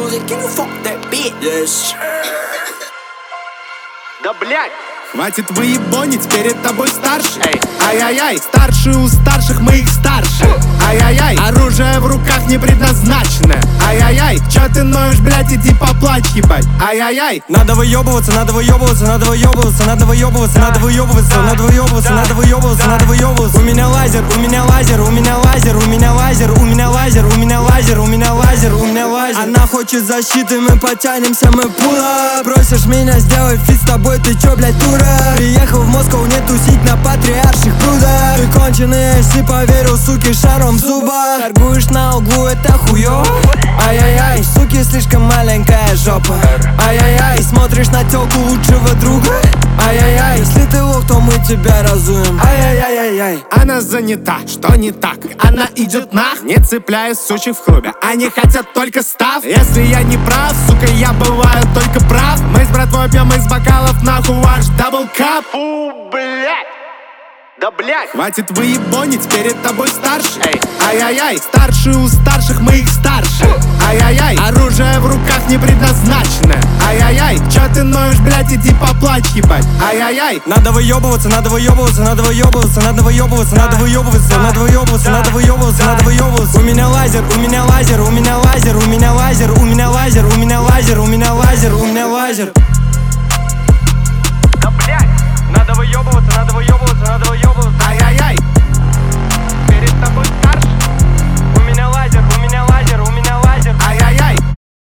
music, can you fuck that bitch? Yes. Да блять! Хватит выебонить, перед тобой старший. Эй. Ай-яй-яй, старшие у старших, мы их старше. Ай-яй-яй, оружие в руках не предназначено. Ай-яй-яй, чё ты ноешь, блять, иди поплачь, ебать. Ай-яй-яй, надо выебываться, надо выебываться, надо выебываться, надо выебываться, надо выебываться, надо выебываться, надо выебываться, надо выебываться. У меня лазер, у меня лазер, у меня лазер, у меня лазер, у меня лазер, у меня лазер, у меня лазер, у меня лазер. Она хочет защиты, мы потянемся, мы пула. Просишь меня сделать фит с тобой, ты чё, блять, дура? Приехал в Москву не тусить на патриарших прудах. Ты конченый, если поверил, суки, шаром в зубах. Торгуешь на углу, это хуёво. Ай-яй-яй, суки, слишком маленькая жопа. Ай-яй-яй, смотришь на тёлку лучшего друга. Ай-яй-яй, если ты лох, то мы тебя разуем. Ай-яй-яй-яй-яй. она занята, что не так? Она идет нах, не цепляя сучек в клубе. Они хотят только став. Если я не прав, сука, я бываю только прав. Мы с братвой пьем из бокалов, нахуй ваш даблкап. Фу, блять! Да блять! Хватит выебонить, перед тобой старший. Эй. Ай-яй-яй, старшие у старших, мы их старше. Ай-яй-яй, оружие в руках не предназначено. Ай-яй-яй, чё ты ноешь, блять, иди поплачь, ебать. Ай-яй-яй, надо выебываться, надо выебываться, надо выебываться, надо выебываться, надо выебываться, надо выебываться, надо выебываться, надо выебываться. У меня лазер, у меня лазер, у меня лазер, у меня лазер, у меня лазер, у меня лазер, у меня лазер, у меня лазер. Да блять! Надо выебываться, надо выебываться, надо выебываться. ай-яй-яй. Перед тобой